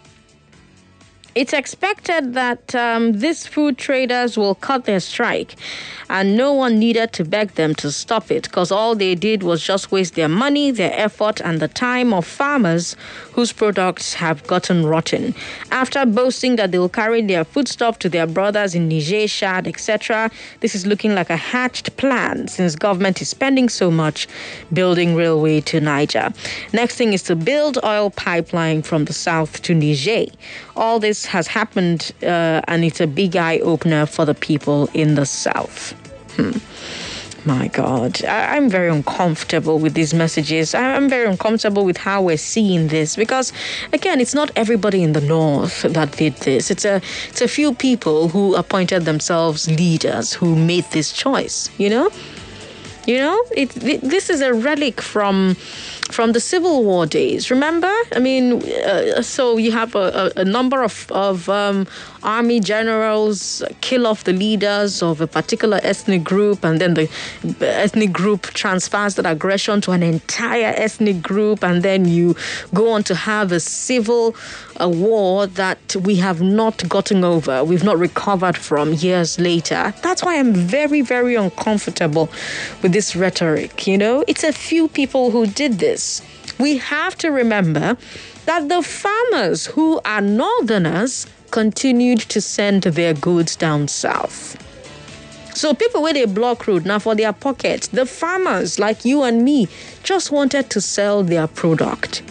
it's expected that um, these food traders will cut their strike, and no one needed to beg them to stop it because all they did was just waste their money, their effort, and the time of farmers whose products have gotten rotten. After boasting that they'll carry their foodstuff to their brothers in Niger, Chad, et cetera, this is looking like a hatched plan since government is spending so much building railway to Niger. Next thing is to build oil pipeline from the south to Niger. All this has happened, uh, and it's a big eye-opener for the people in the south. Hmm. My God, I- I'm very uncomfortable with these messages. I- I'm very uncomfortable with how we're seeing this because, again, it's not everybody in the north that did this. It's a it's a few people who appointed themselves leaders who made this choice. You know, you know, it, it this is a relic from. From the Civil War days, remember? I mean, uh, so you have a, a, a number of, of um, army generals kill off the leaders of a particular ethnic group, and then the ethnic group transfers that aggression to an entire ethnic group, and then you go on to have a civil a war that we have not gotten over, we've not recovered from years later. That's why I'm very, very uncomfortable with this rhetoric, you know? It's a few people who did this. We have to remember that the farmers who are northerners continued to send their goods down south. So people with a block road now for their pocket, the farmers like you and me just wanted to sell their product.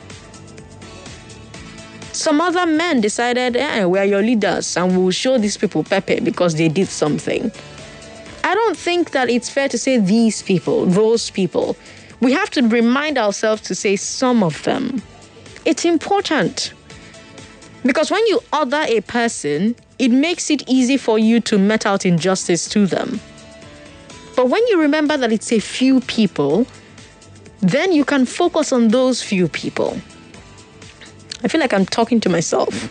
Some other men decided, eh, we're your leaders and we'll show these people Pepe because they did something. I don't think that it's fair to say these people, those people. We have to remind ourselves to say some of them. It's important. Because when you order a person, it makes it easy for you to mete out injustice to them. But when you remember that it's a few people, then you can focus on those few people. I feel like I'm talking to myself.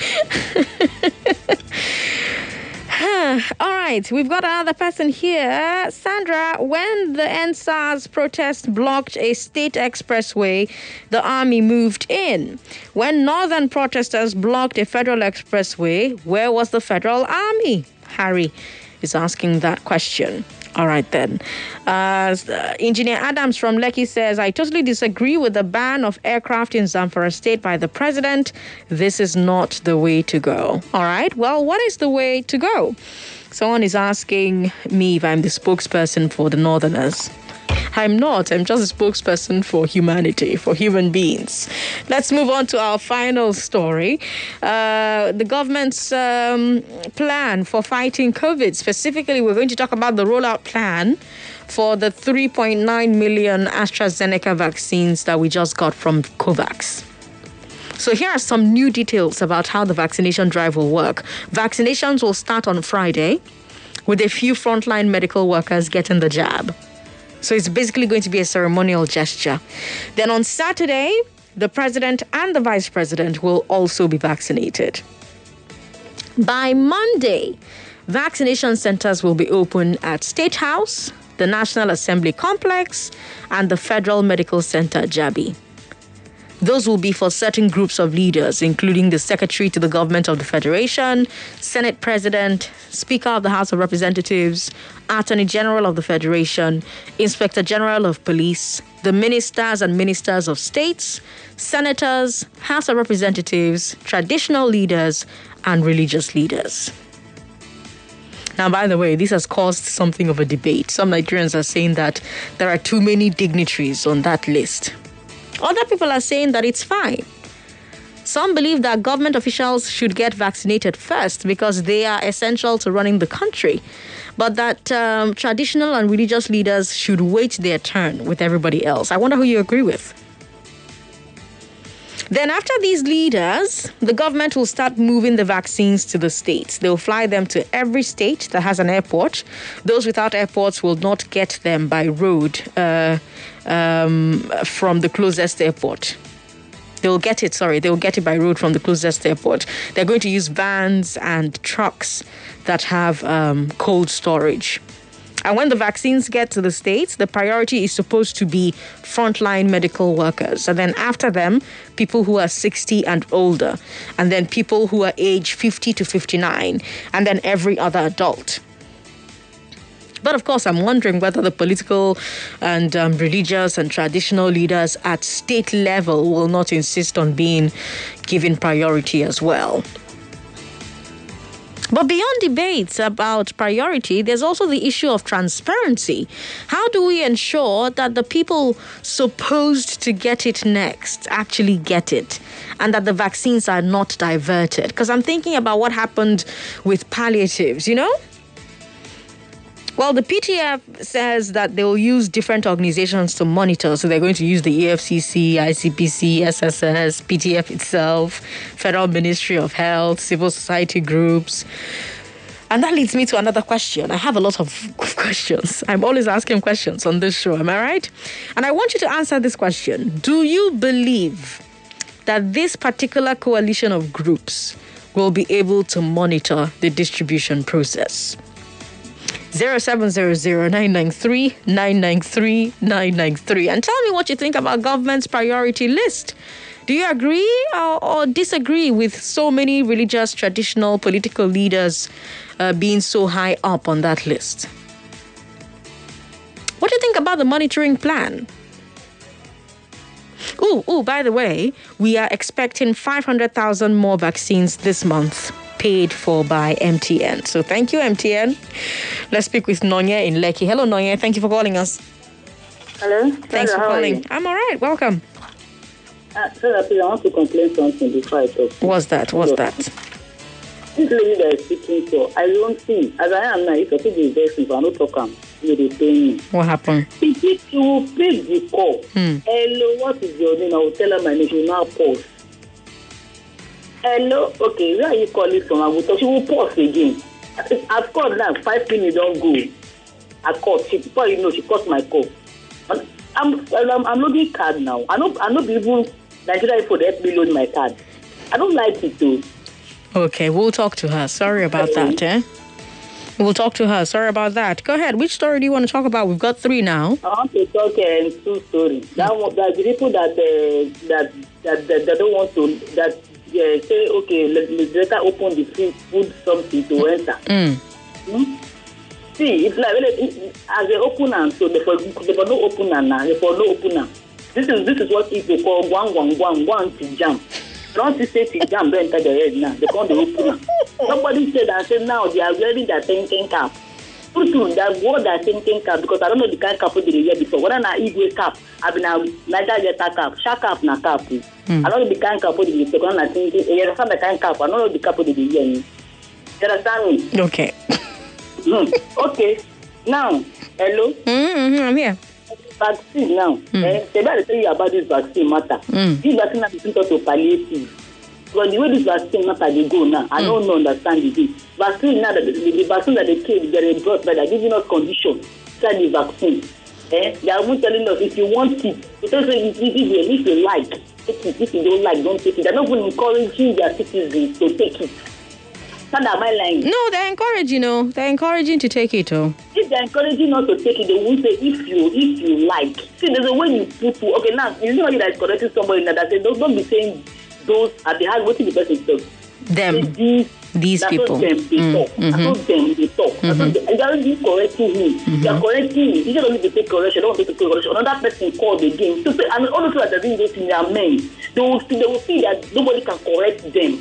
All right, we've got another person here. Sandra, when the N S A R S protest blocked a state expressway, the army moved in. When northern protesters blocked a federal expressway, where was the federal army? Harry is asking that question. All right, then. Uh, Engineer Adams from Lekki says, I totally disagree with the ban of aircraft in Zamfara State by the president. This is not the way to go. All right. Well, what is the way to go? Someone is asking me if I'm the spokesperson for the Northerners. I'm not. I'm just a spokesperson for humanity, for human beings. Let's move on to our final story. Uh, the government's um, plan for fighting COVID. Specifically, we're going to talk about the rollout plan for the three point nine million AstraZeneca vaccines that we just got from COVAX. So here are some new details about how the vaccination drive will work. Vaccinations will start on Friday with a few frontline medical workers getting the jab. So it's basically going to be a ceremonial gesture. Then on Saturday, the president and the vice president will also be vaccinated. By Monday, vaccination centers will be open at State House, the National Assembly Complex, and the Federal Medical Center, Jabi. Those will be for certain groups of leaders, including the Secretary to the Government of the Federation, Senate President, Speaker of the House of Representatives, Attorney General of the Federation, Inspector General of Police, the ministers and ministers of states, senators, House of Representatives, traditional leaders, and religious leaders. Now, by the way, this has caused something of a debate. Some Nigerians are saying that there are too many dignitaries on that list. Other people are saying that it's fine. Some believe that government officials should get vaccinated first because they are essential to running the country, but that um, traditional and religious leaders should wait their turn with everybody else. I wonder who you agree with. Then after these leaders, the government will start moving the vaccines to the states. They'll fly them to every state that has an airport. Those without airports will not get them by road uh, um, from the closest airport. They'll get it, sorry, they'll get it by road from the closest airport. They're going to use vans and trucks that have um, cold storage. And when the vaccines get to the States, the priority is supposed to be frontline medical workers. And then after them, people who are sixty and older. And then people who are age fifty to fifty-nine. And then every other adult. But of course, I'm wondering whether the political and um, religious and traditional leaders at state level will not insist on being given priority as well. But beyond debates about priority, there's also the issue of transparency. How do we ensure that the people supposed to get it next actually get it, and that the vaccines are not diverted? Because I'm thinking about what happened with palliatives, you know? Well, the P T F says that they will use different organizations to monitor. So they're going to use the E F C C, I C P C, S S S, P T F itself, Federal Ministry of Health, civil society groups. And that leads me to another question. I have a lot of questions. I'm always asking questions on this show. Am I right? And I want you to answer this question. Do you believe that this particular coalition of groups will be able to monitor the distribution process? zero seven zero zero nine nine three nine nine three nine nine three. And tell me what you think about government's priority list. Do you agree or, or disagree with so many religious, traditional, political leaders uh, being so high up on that list? What do you think about the monitoring plan? Oh, oh, by the way, we are expecting five hundred thousand more vaccines this month, paid for by M T N. So thank you, M T N. Let's speak with Nonya in Lekki. Hello, Nonya. Thank you for calling us. Hello. Thanks Hello, for calling. I'm all right. Welcome. Uh, sir, please, I want to complain something before I talk. What's that? What's that? This lady that is speaking for, I don't think, as I am now, if I think the best thing, I don't talk am, you dey pay me. What happened? If you will pick the call, Hmm. hello, what is your name? I will tell her my name. She will now pause. Hello, okay, where are you calling from? I will talk. She will pause again. I've called now, five minutes don't go. I called. She, before you know, she cut my call. I'm, I'm, I'm loading card now. I know, I know people, Nigeria for help me load my card. I don't like it though. Okay, we'll talk to her. Sorry about that, eh? We'll talk to her. Sorry about that. Go ahead. Which story do you want to talk about? We've got three now. I want to talk uh, two stories. That one, that the people that, uh, that, that, that, that don't want to, that uh, say, okay, let, let us open the food, food something to enter. Mm. Hmm? See, it's like, it, as they open and so they for, they for no open and now, they for no open now. This is, this is what people call one, one, one, one to jump. Don't you say to jump, they enter the head now. They can't open. Somebody said and said now they are wearing their thinking cap. True, that word that thinking cap because I don't know the kind of cap they wear before. Whether na Igwe cap, I've been a Niger Delta cap, shark cap na cap. Mm. I don't know the kind of cap they wear. Because I'm thinking, you understand the kind of cap? I don't know the cap they wear. You understand me? Okay. Mm. Okay. Now, hello. Mm-hmm, I'm here. Vaccine now. Mm. Eh, they better tell you about this vaccine matter. Mm. This vaccine has been to palliative. But the way this vaccine matter they go now, I don't mm. understand the thing. Vaccine now, the, the, the vaccine that they take, they're brought by, they're giving us conditions inside the vaccine. Eh? They are even telling us if you want it, it's also if you, if you like, take it. If you don't like, don't take it. They're not even encouraging their citizens to take it. Not that my line. No, they're encouraging, you know. They're encouraging to take it, oh. If they're encouraging us to take it, they won't say if you if you like. See, there's a way you put okay now. You know that is correcting somebody now that say don't, don't be saying those at the heart. What is the person talk? Them. These, These people. Them they mm, talk. Mm-hmm. I told them they talk. Mm-hmm. I told them, and they're just correcting me. Mm-hmm. They're correcting me. You don't need to take correction. Don't want to take correction. Another person called again. So, and all the people that are doing those things are men. They will see. They will see that nobody can correct them.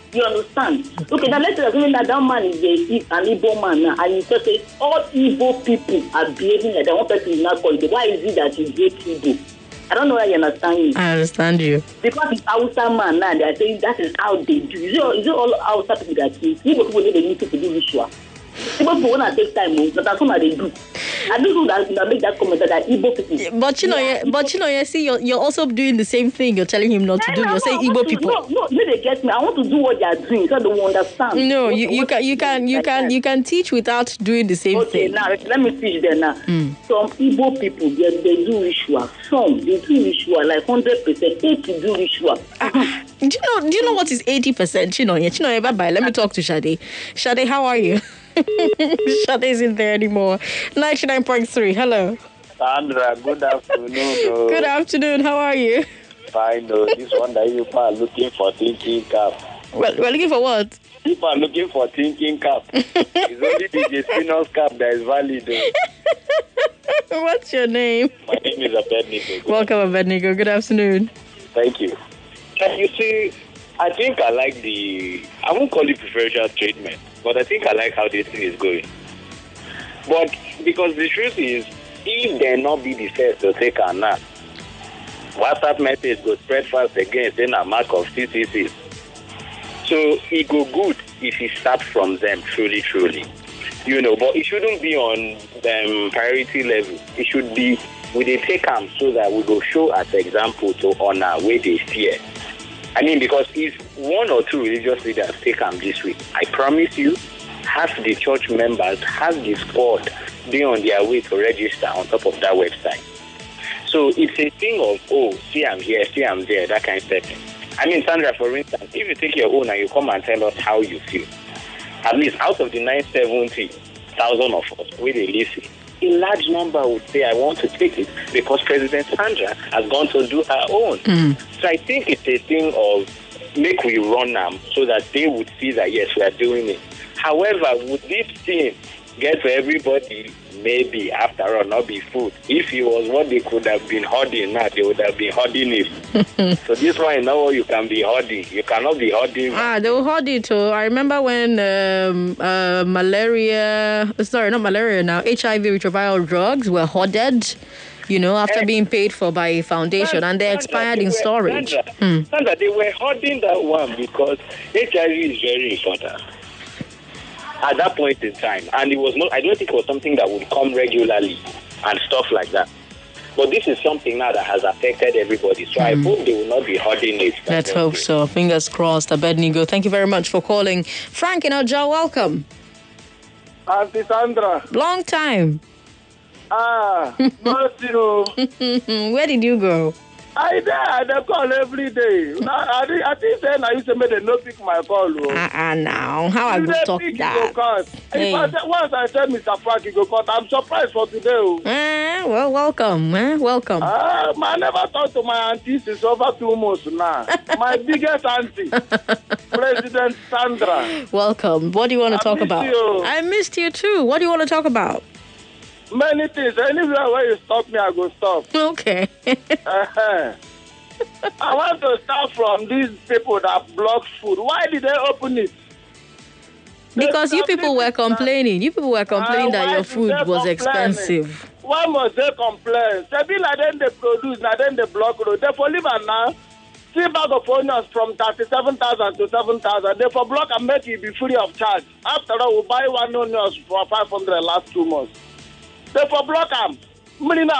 You understand? Okay, now let's assume that that man is a, an Igbo man now, and you just say all Igbo people are behaving like that. One person is not called. Why is it that you hate Igbo? I don't know why you understand me. I understand you. Because it's Hausa man now, they are saying that is how they do. Is it, is it all Hausa people that do? Igbo people need to do ritual. Igbo people want to take time, but that's what they do. I don't know that, that make that comment that Igbo people. But you know, yeah, but you know, you see, you're, you're also doing the same thing. You're telling him not to do. You're saying Igbo people. No, no, no, they get me. I want to do what they are doing, so they will understand. No, you, you can, you can, you can, you can teach without doing the same okay, thing. now let me teach them now. Mm. Some Igbo people, they, they do ritual. Some they do ritual, like hundred percent. Eighty do ritual. Uh, do you know? Do you know what is eighty percent? You know, you know. Bye bye. Let me talk to Shade. Shade, how are you? Shade isn't there anymore. ninety-nine point three. Hello. Sandra, good afternoon. Oh. Good afternoon. How are you? Fine. Oh. This one that you are looking for thinking cap. Well, we're looking for what? People are looking for thinking cap. It's only D J Spino's cap that is valid. Oh. What's your name? My name is Abednego. Welcome, Abednego. Good afternoon. Thank you. Can you see, I think I like the, I won't call it preferential treatment, but I think I like how this thing is going. But because the truth is, if they not be the first to take a nap, WhatsApp message go spread fast again, saying a mark of C C Cs. So it go good if it starts from them, truly, truly. You know, but it shouldn't be on um, priority level. It should be, we they take them so that we go show as example to honor where they fear. I mean, because if one or two religious leaders take them this week, I promise you, half the church members, half the squad, they on their way to register on top of that website. So it's a thing of, oh, see I'm here, see I'm there, that kind of thing. I mean, Sandra, for instance, if you take your own and you come and tell us how you feel, at least out of the nine hundred seventy thousand of us, where they listen, a large number would say, I want to take it because President Sandra has gone to do her own. Mm. So I think it's a thing of make we run them so that they would see that, yes, we are doing it. However, would this thing get to everybody? Maybe, after all, not be food. If it was what they could have been hoarding now, they would have been hoarding it. So this one, now you can be hoarding. You cannot be hoarding. Ah, they will hoard it too. I remember when um, uh, malaria, sorry, not malaria now, H I V retroviral drugs were hoarded, you know, after being paid for by a foundation, and they expired in storage. Sandra, hmm. Sandra, they were hoarding that one because H I V is very important at that point in time, and it was not, I don't think it was something that would come regularly and stuff like that. But this is something now that has affected everybody, so mm. I hope they will not be hoarding it. Let's hope so. Fingers crossed. Abednego, thank you very much for calling. Frank in Oja, welcome. Auntie Sandra. Long time. Ah, not you. Where did you go? I there, I dey call every day. I, I, I think then I used to make them not pick my call. Ah, uh, uh, now how I go talk that? Hey. If I, once I tell Mister Park, he go cut. I'm surprised for today. Eh, well, welcome, eh? welcome. Ah, uh, I never talked to my auntie since over two months now. My biggest auntie, President Sandra. Welcome. What do you want to I talk about? You. I missed you too. What do you want to talk about? Many things. Anywhere where you stop me, I go stop. Okay. uh-huh. I want to start from these people that block food. Why did they open it? Because you people were complaining. You people were complaining uh, that your food was expensive. Why must they complain? They be like then they produce, now then they block road. They for live now. See bag of onions from thirty-seven thousand to seven thousand. They for block and make it be free of charge. After all, we buy one onions for five hundred last two months. They for block them. Yes,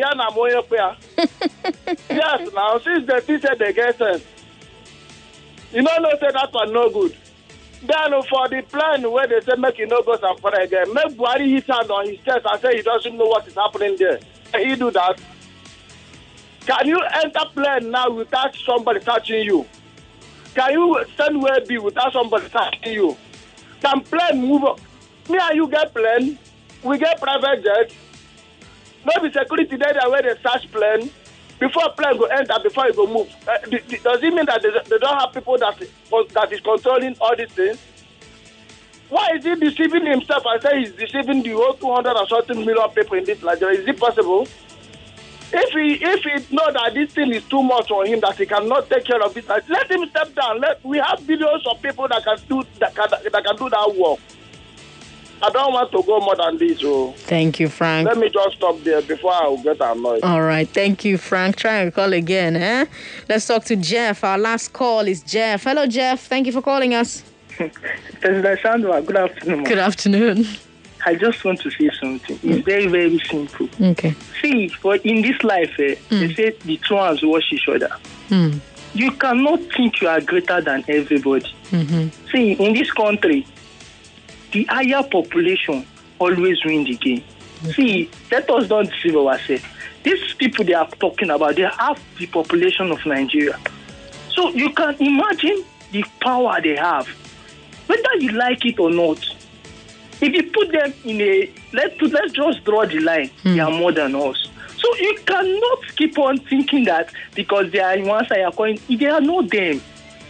now, since the teacher they get sense. You know, no say that one no good. Then for the plan where they say make you no go Zamfara again, make Buhari hit hand on his chest and say he doesn't know what is happening there. Can he do that? Can you enter plane now without somebody touching you? Can you send where be without somebody touching you? Can plane move up? Me and you get plane. We get private jet. Maybe security there where they search plane. Before plane go enter, before it go move. Uh, does it mean that they, they don't have people that, that is controlling all these things? Why is he deceiving himself and say he's deceiving the whole two hundred and something million people in this Nigeria? Is it possible? If he if he know that this thing is too much on him, that he cannot take care of it, let him step down. Let we have billions of people that can do that can, that can do that work. I don't want to go more than this. So thank you, Frank. Let me just stop there before I will get annoyed. All right, thank you, Frank. Try and call again, eh? Let's talk to Jeff. Our last call is Jeff. Hello, Jeff. Thank you for calling us. President Sandra, good afternoon. Good afternoon. I just want to say something. It's very, very simple. Okay. See, for in this life, eh, mm. they say the two hands wash each other. Mm. You cannot think you are greater than everybody. Mm-hmm. See, in this country, the higher population always win the game. Mm-hmm. See, let us not deceive ourselves. These people they are talking about, they have the population of Nigeria. So you can imagine the power they have, whether you like it or not. If you put them in a, let's, put, let's just draw the line, mm. they are more than us. So you cannot keep on thinking that because they are in one side, are they are not them.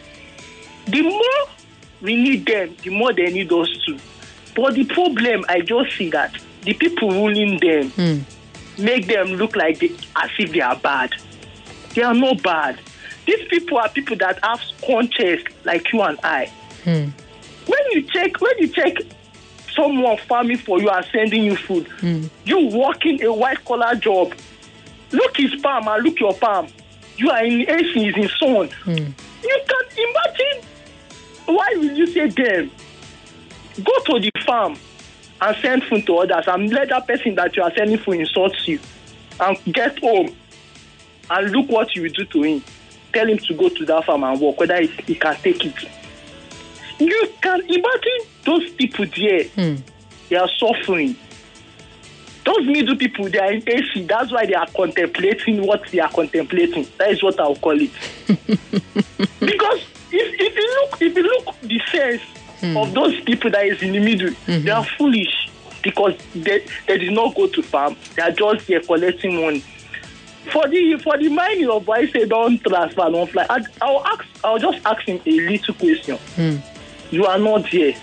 The more we need them, the more they need us too. But the problem, I just see that the people ruling them mm. make them look like they, as if they are bad. They are not bad. These people are people that have conscience like you and I. Mm. When you check, when you check someone farming for you and sending you food, mm. you working a white collar job. Look his palm and look your palm. You are in A C, is in sun. Mm. You can imagine. Why will you say them? Go to the farm and send food to others and let that person that you are sending food insult you and get home and look what you will do to him. Tell him to go to that farm and work, whether he, he can take it. You can imagine those people there. Mm. They are suffering. Those middle people, they are in A C. That's why they are contemplating what they are contemplating. That is what I'll call it. Because if, if you look, if you look the sense mm. of those people that is in the middle, mm-hmm. they are foolish because they, they did not go to farm. They are just there collecting money. For the for the mining of why say don't transfer, don't fly. I, I'll ask. I'll just ask him a little question. Mm. You are not here.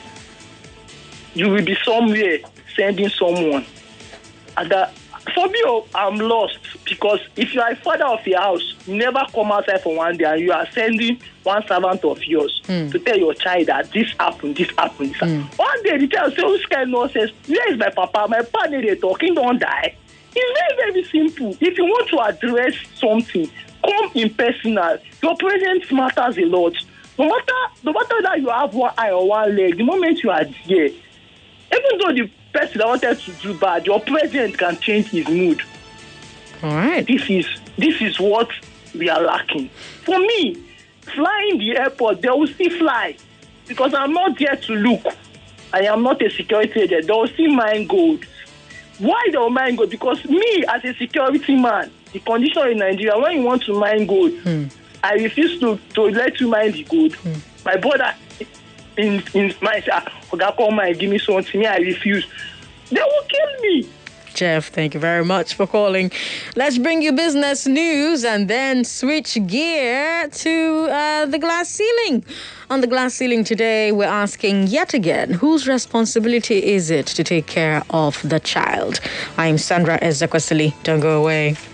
You will be somewhere sending someone. And that, for me, oh, I'm lost because if you are a father of your house, you never come outside for one day and you are sending one servant of yours mm. to tell your child that this happened, this happened. This mm. happened. One day the child says, "Who's kind of nonsense? Where is my papa? My papa they talking, don't die." It's very, very simple. If you want to address something, come in personal. Your presence matters a lot. No matter, no matter that you have one eye or one leg, the moment you are there, even though the person that wanted to do bad, your presence can change his mood. All right. This is this is what we are lacking. For me, flying the airport, they will still fly because I'm not there to look. I am not a security agent. They will still mine gold. Why they will mine gold? Because me, as a security man, the condition in Nigeria, when you want to mine gold, hmm. I refuse to, to let you mine the gold. Hmm. My brother in in my Oga come and give me something, I refuse. They will kill me. Jeff, thank you very much for calling. Let's bring you business news and then switch gear to uh, the glass ceiling. On the glass ceiling today, we're asking yet again, whose responsibility is it to take care of the child? I'm Sandra Ezekwesili. Don't go away.